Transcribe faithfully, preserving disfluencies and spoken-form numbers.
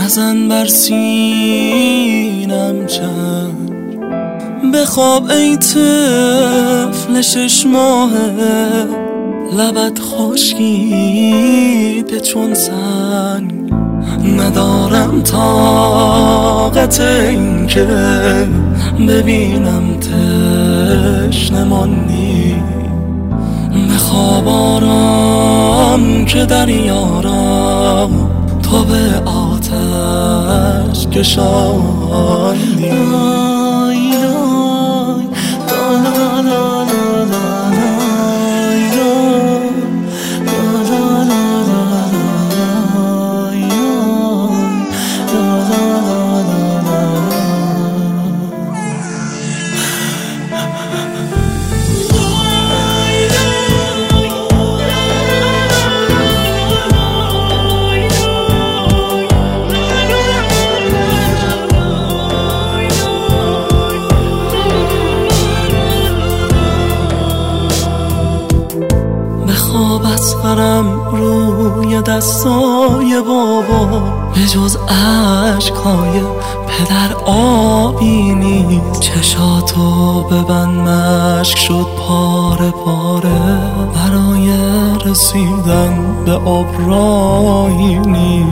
مزن بر سینم چند، بخواب ای طفل شش ماهه، لبت خشکیده چون سنگ. ندارم طاقت این که ببینم تشنه ماندی. بخواب آرام که دریارم تو به آتش کشاندی. خواب اسقرم روی دستای بابا، به جز عشقای پدر آبی نیست. چشاتو ببند مشک شد پاره پاره، برای رسیدن به آب راهی نیست.